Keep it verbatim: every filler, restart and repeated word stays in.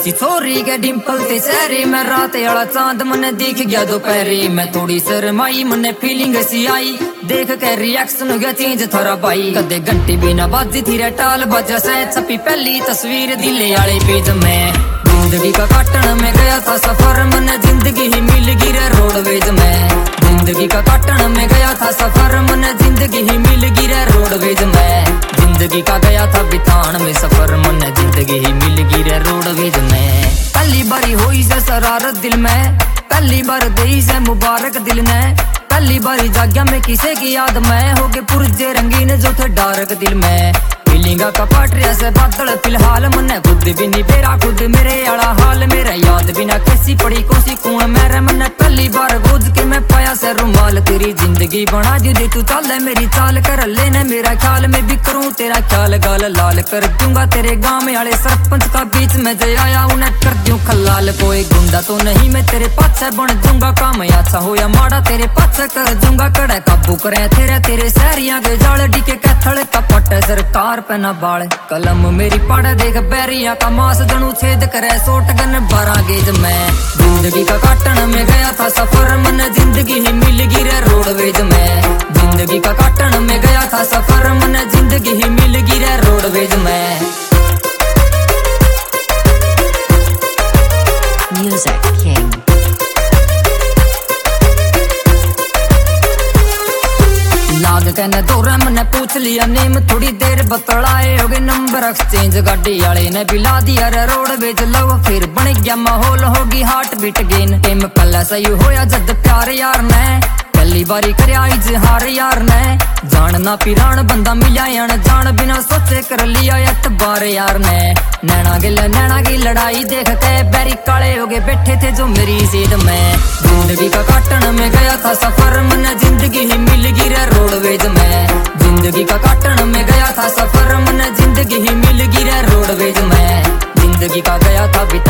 सी छोरी के डिम्पल ते शहरी में रात वाला चांद मने दिख गया दोपहरी में थोड़ी शर्माई मने फीलिंग सी आई देख के रिएक्शन गया चेंज थोड़ा भाई कदे घंटी बिना बाजी थी रे टाल बजा से छपी पहली तस्वीर दिले वाले पेज में जिंदगी का काटन में गया था सफर मने जिंदगी ही मिल गई रे रोडवेज में जिंदगी का काटन में गया था सफर मने जिंदगी ही मिल गई रे रोडवेज में जिंदगी का गया था बितान में सफर मने जिंदगी ही मिल गई रे रोडवेज में पहली बारी हुई से शरारत दिल में पहली बार दई से मुबारक दिल ने पहली बारी जाग्या में किसे की याद में हो गए पुरजे रंगीन जो थे डार्क दिल में फीलिंगा का पाटरिया से बादल फिलहाल मने खुद भी नहीं बेरा खुद मेरे आला हाल मेरा याद बिना कैसी पड़ी कोसी कूण मेरे मने पहली बार गोद के मैं पाया से रुमाल तेरी जिंदगी बना दी दे तू चाल मेरी चाल कर लेने मेरा ख्याल में भी करूं तेरा ख्याल गाल लाल कर दूंगा तेरे गांव में आले सरपंच का बीच में जय आया उन्हें कर दूं खलाल कोई गुंडा तो नहीं मैं तेरे पाछे बन दूंगा काम अच्छा हो या माड़ा तेरे पाछे कर दूंगा कड़े काबू करे तेरे तेरे शहरिया के जाल डी के कैथल कपट सरकार पहना बाल कलम मेरी पढ़ देख बैरिया का मांस जनू छेद करे सोट गन बारह गेज में जिंदगी का काटन में गया था सफर मन जिंदगी ही मिल गई रे रोडवेज में जिंदगी का काटन में गया था सफर मन जिंदगी ही मिल गई रे रोडवेज में Music King लाग कहने दौरा मैंने पूछ लिया नेम थोड़ी देर बतलाए हो गए नंबर एक्सचेंज गाड़ी वाले ने बिला दिया रे रोडवेज लव फिर बन गया माहौल होगी हार्ट बीट गेन टेम पहला सही होया जद प्यार यार ने पहली बारी करया इजहार यार ने जानना पिरान बंदा मिला यान जान बिना सोचे कर लिया एतबार यार ने नैना गिल नैना की लड़ाई देख के बैरी काले हो गए बैठे थे जो मेरी सीट में जिंदगी का काटन में गया था सफर मन जिंदगी ही मिल गई रे रोडवेज में जिंदगी का काटन में गया था सफर मन जिंदगी ही मिल गई रे रोडवेज में जिंदगी का गया था